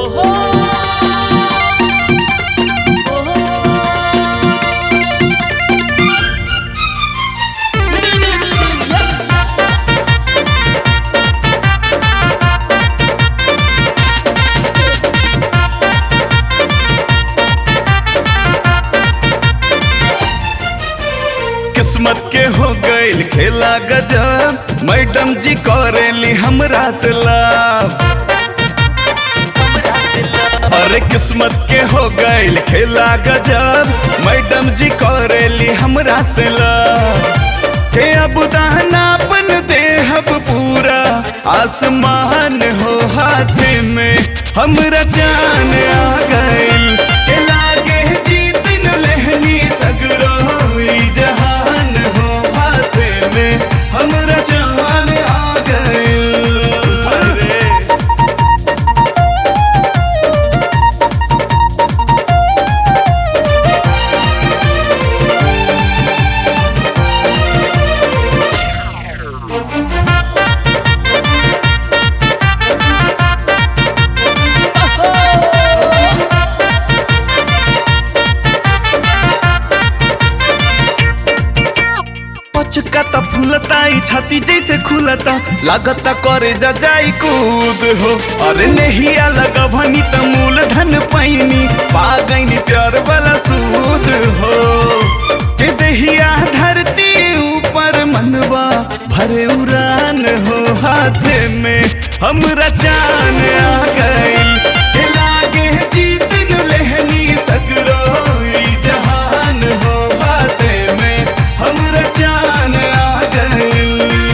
किस्मत के हो गईल खेला गजब, मैडम जी करेली हमरा से लाभ। अरे किस्मत के हो गईल खेला गजब, मैडम जी करेली हमरा से लाभ। के अब दानापन देहब पूरा आसमान हो हाथ में, हमरा जान आ गईल के लागे जीत न लेहनी सगरो जहान हो हाथ में, हमरा जान आ गईल। चुकाता फूलता ई छाती जैसे खुलता, लागता करे जा जाई कूद हो। अरे नहिया लगा भनी त मूलधन पैनी, पा गईनी प्यार वाला सूद हो। के दहिया धरती ऊपर मनवा भरे उड़ान हो हाथ में, हमरा जान आ गईल के लागे जीत न लेहनी सगरो जहान हो हाथ में, हमरा जान आ गईल।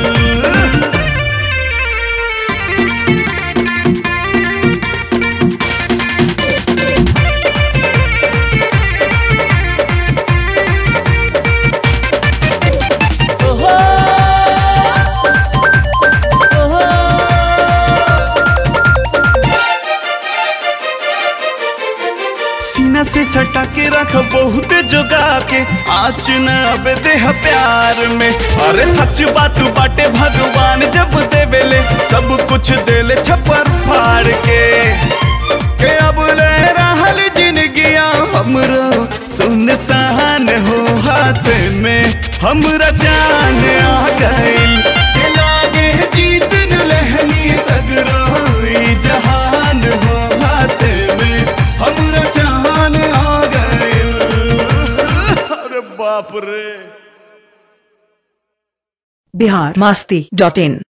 सीना से सटा के रख बहुत जोगा के, आँच न अब देह प्यार में। अरे सच बात बाटे भगवान जब देवेले, सब कुछ देले छपर फाड़ के अब ले रहल जिंदगिया हमरो सुनसान हो हाथ में, हमरा जान आ गईल के लागे जीत न लेहनी सगरो जहान हो हाथ में, हमरा जान आ गईल। अरे बाप रे। बिहार मस्ती.in